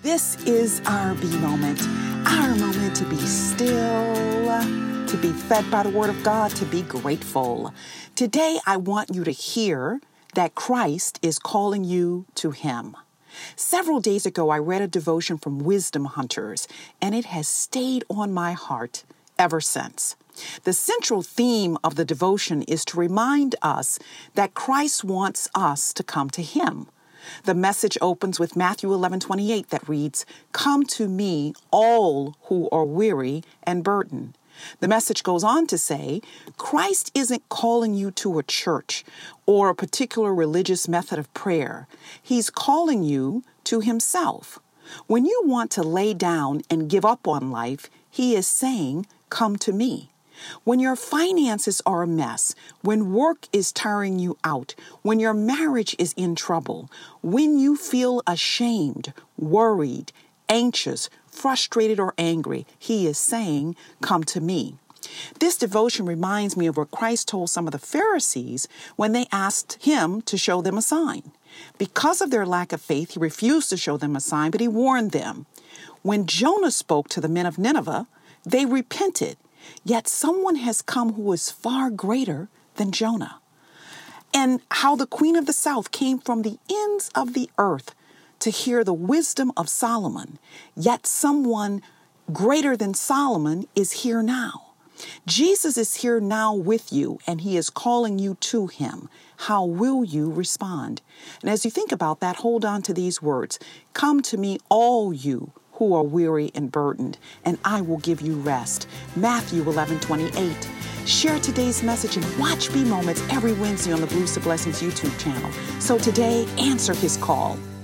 This is our B moment, our moment to be still, to be fed by the Word of God, to be grateful. Today, I want you to hear that Christ is calling you to Him. Several days ago, I read a devotion from Wisdom Hunters, and it has stayed on my heart ever since. The central theme of the devotion is to remind us that Christ wants us to come to Him. The message opens with Matthew 11:28 that reads, "Come to me, all who are weary and burdened." The message goes on to say, Christ isn't calling you to a church or a particular religious method of prayer. He's calling you to Himself. When you want to lay down and give up on life, He is saying, "Come to me." When your finances are a mess, when work is tiring you out, when your marriage is in trouble, when you feel ashamed, worried, anxious, frustrated, or angry, He is saying, "Come to me." This devotion reminds me of what Christ told some of the Pharisees when they asked Him to show them a sign. Because of their lack of faith, He refused to show them a sign, but He warned them. When Jonah spoke to the men of Nineveh, they repented. Yet someone has come who is far greater than Jonah. And how the Queen of the South came from the ends of the earth to hear the wisdom of Solomon. Yet someone greater than Solomon is here now. Jesus is here now with you, and He is calling you to Him. How will you respond? And as you think about that, hold on to these words. Come to me, all you who are weary and burdened, and I will give you rest. Matthew 11:28. Share today's message and watch B Moments every Wednesday on the Boost of Blessings YouTube channel. So today, answer His call.